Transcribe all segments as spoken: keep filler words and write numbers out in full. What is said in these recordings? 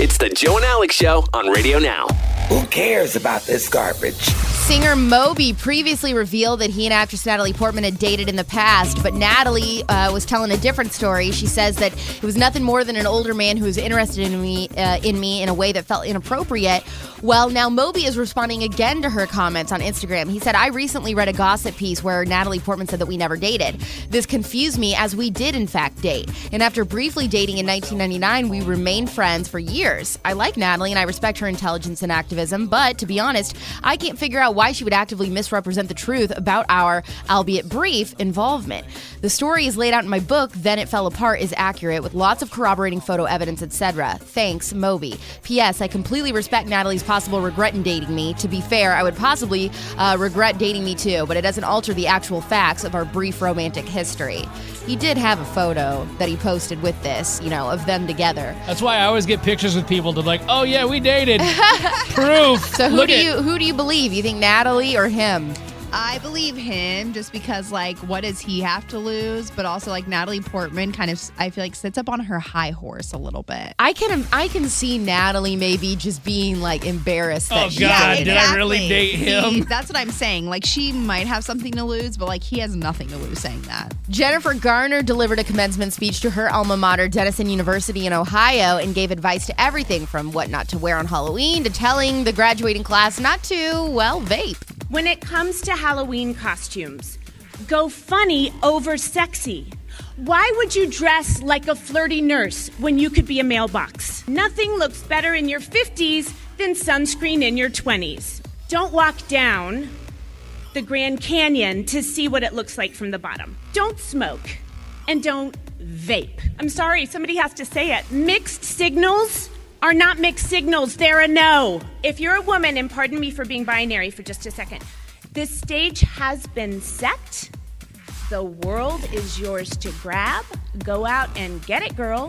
It's the Joe and Alex Show on Radio Now. Who cares about this garbage? Singer Moby previously revealed that he and actress Natalie Portman had dated in the past, but Natalie uh, was telling a different story. She says that it was nothing more than an older man who was interested in me, uh, in me in a way that felt inappropriate. Well, now Moby is responding again to her comments on Instagram. He said, I recently read a gossip piece where Natalie Portman said that we never dated. This confused me, as we did in fact date. And after briefly dating in nineteen ninety-nine, we remained friends for years. I like Natalie and I respect her intelligence and activism, but to be honest, I can't figure out why she would actively misrepresent the truth about our, albeit brief, involvement. The story is laid out in my book, Then It Fell Apart, is accurate with lots of corroborating photo evidence, et cetera. Thanks, Moby. P S. I completely respect Natalie's possible regret in dating me. To be fair, I would possibly uh, regret dating me too, but it doesn't alter the actual facts of our brief romantic history. He did have a photo that he posted with this, you know, of them together. That's why I always get pictures with people to like, oh yeah, we dated. Proof. So who Look do at- you who do you believe? You think Natalie or him? I believe him just because, like, what does he have to lose? But also, like, Natalie Portman kind of, I feel like, sits up on her high horse a little bit. I can I can see Natalie maybe just being, like, embarrassed that Oh, she God, dated did I really date him? See, that's what I'm saying. Like, she might have something to lose, but, like, he has nothing to lose saying that. Jennifer Garner delivered a commencement speech to her alma mater, Denison University in Ohio, and gave advice to everything from what not to wear on Halloween to telling the graduating class not to, well, vape. When it comes to Halloween costumes, go funny over sexy. Why would you dress like a flirty nurse when you could be a mailbox? Nothing looks better in your fifties than sunscreen in your twenties. Don't walk down the Grand Canyon to see what it looks like from the bottom. Don't smoke and don't vape. I'm sorry, somebody has to say it. Mixed signals are not mixed signals, they're a no. If you're a woman, and pardon me for being binary for just a second, this stage has been set. The world is yours to grab. Go out and get it, girl.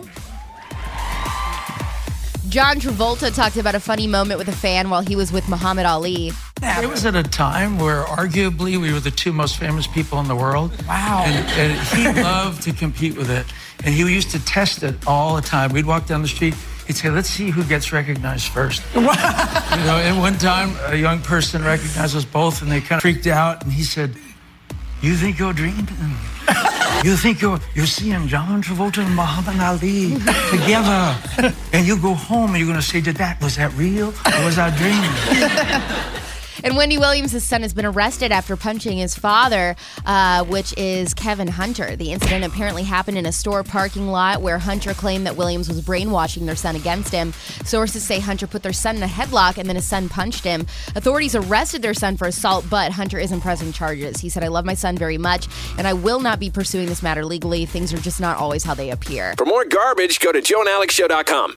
John Travolta talked about a funny moment with a fan while he was with Muhammad Ali. It was at a time where arguably we were the two most famous people in the world. Wow. And, and he loved to compete with it. And he used to test it all the time. We'd walk down the street. He'd say, let's see who gets recognized first. You know, and one time a young person recognized us both and they kind of freaked out. And he said, you think you're dreaming? You think you're you're seeing John Travolta and Muhammad Ali together. And you go home and you're going to say, did that, was that real or was I dreaming? And Wendy Williams' son has been arrested after punching his father, uh, which is Kevin Hunter. The incident apparently happened in a store parking lot where Hunter claimed that Williams was brainwashing their son against him. Sources say Hunter put their son in a headlock and then his son punched him. Authorities arrested their son for assault, but Hunter isn't pressing charges. He said, I love my son very much, and I will not be pursuing this matter legally. Things are just not always how they appear. For more garbage, go to joe and alex show dot com.